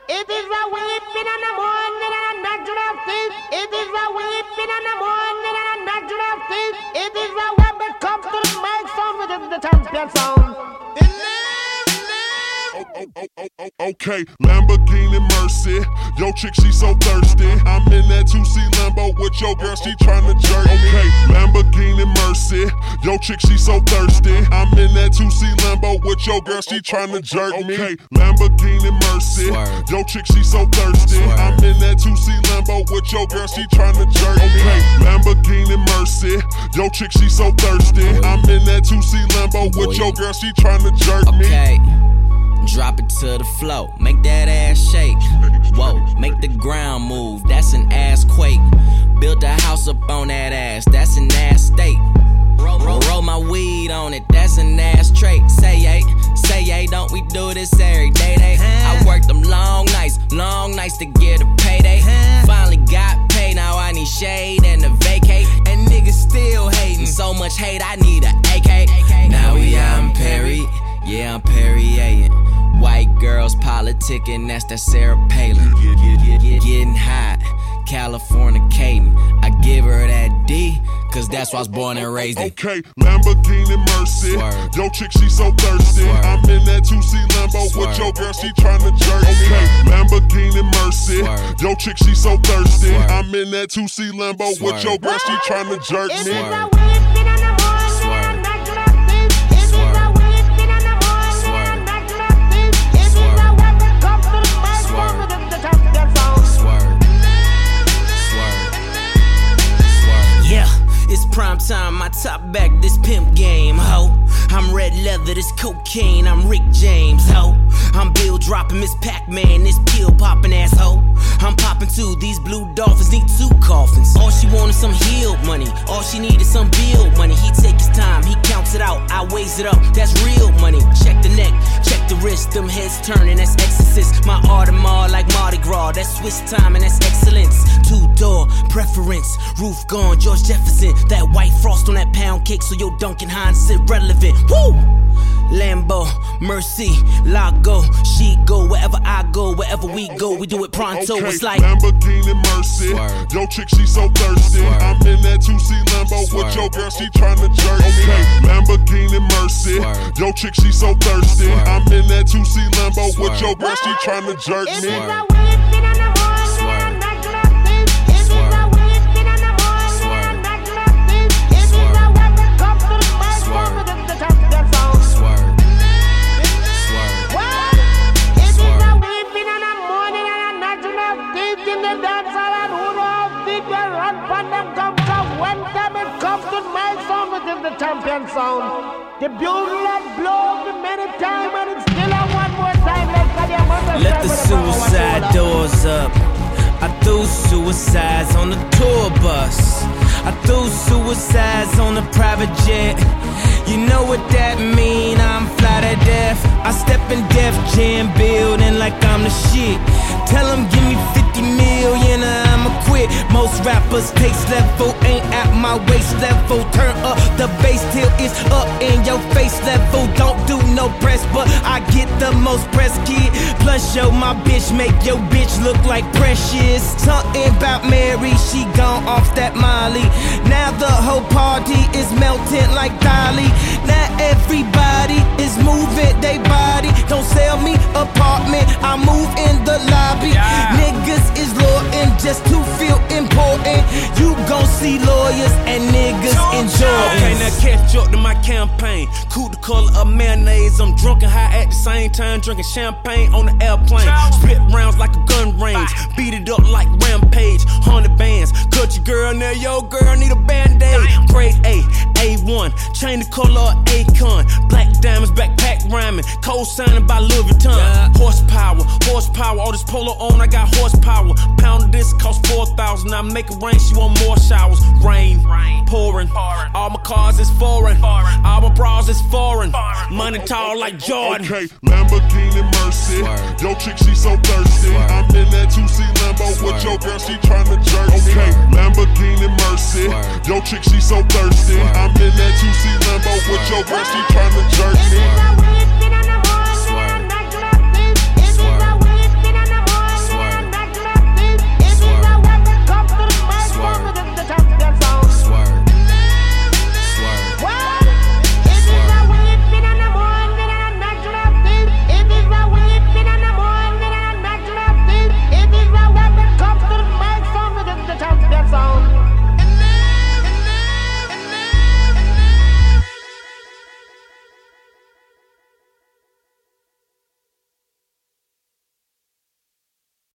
It is a weeping in the morning and a natural thing. It is a weeping in the morning and a natural thing. It is a when it comes to the mic sound, it is the champion sound. Okay, Lamborghini Mercy. Yo, chick, she so thirsty. I'm in that 2C Lambo with your girl, she tryna jerk. Okay, Lamborghini Mercy. Yo, chick, she so thirsty. I'm in that 2C Lambo with your girl, she tryna jerk me. Okay, Lamborghini Mercy. Yo, chick, she so thirsty. I'm in that 2C Lambo with your girl, she tryna jerk me. Okay, Lamborghini Mercy. Yo, chick, she so thirsty. I'm in that 2C Lambo with your girl, she tryna jerk me. Okay. Drop it to the floor, make that ass shake. Whoa, make the ground move, that's an ass quake. Build a house up on that ass, that's an ass state. Roll my weed on it, that's an ass trait. Say yay, don't we do this every day? I worked them long nights to get a payday. Finally got paid, now I need shade and a vacate. And niggas still hating, so much hate, I need a AK. Now we out in Perry, yeah, I'm Perrier. White girls politicking, that's that Sarah Palin. Getting hot, Californicating. I give her that D, cause that's why I was born and raised in. Okay, Lamborghini Mercy. Yo, chick, she so thirsty. I'm in that 2C Lambo with your girl, she tryna jerk. Okay, Lamborghini Mercy. Yo, chick, she so thirsty. I'm in that 2C Lambo with your girl, she tryna jerk me. It's prime time, my top back, this pimp game, ho. I'm red leather, this cocaine, I'm Rick James, ho. I'm Bill dropping, Miss Pac-Man, this pill popping asshole. I'm popping too, these blue dolphins need 2 coffins. All she wanted some healed money, all she needed some bill money. He take his time, he counts it out, I weighs it up, that's real money. Check the neck, check the wrist, them heads turning, that's exorcist. My Audemars like Mardi Gras, that's Swiss time and that's excellence. 2-door preference, roof gone, George Jefferson. That white frost on that pound cake, so your Duncan Hines is irrelevant. Woo! Lambo, Mercy, Lago, she go wherever I go, wherever we go, we do it pronto. Okay, it's like Lamborghini Mercy. Yo, chick, she so thirsty. I'm in that 2C Lambo with your girl, she tryna jerk. Okay, Lamborghini Mercy. Yo, chick, she so thirsty. I'm in that 2C Lambo with your girl, she tryna jerk me. The champion sound. The bugle that blows many times and it's still on one more time. Let the suicide doors up. I threw suicides on the tour bus. I threw suicides on the private jet. You know what that mean, I'm fly to death. I step in Def Jam building like I'm the shit. Tell them give me 50 million or I'ma quit. Most rappers taste level ain't at my waist level. Turn up the bass till it's up in your face level. Don't do no press, but I get the most press, kid. Plus yo, my bitch make your bitch look like Precious. Something about Mary, she gone off that Molly. Now the whole party is melting like Dolly. Now everybody is moving they body. Don't sell me apartment, I move in the lobby. Niggas is loyal just to feel important. You gon' see lawyers and niggas enjoy. Okay, now catch up to my campaign. Cool the color of mayonnaise. I'm drunk and high at the same time, drinking champagne on the airplane. Spit rounds like a gun range, beat it up like Rampage. 100 bands, cut your girl, now your girl need a band-aid. Grade A, A1, chain the color of Akon. Black diamonds, backpack rhyming, co-signing by Louis Vuitton. Horsepower, all this polo on, I got horsepower. Pound of this cost 4,000, I make it rain, she want more showers. Rain, pouring, all my cars is foreign, all my bras is foreign. Money tall like Jordan. Okay, Lamborghini Mercy. Yo, chick, she so thirsty. I'm in that 2C Lambo with your girl, she tryna jerk. Okay, Lamborghini Mercy. Yo, chick, she so thirsty. I'm in that 2C Lambo with your girl, she tryna jerk me.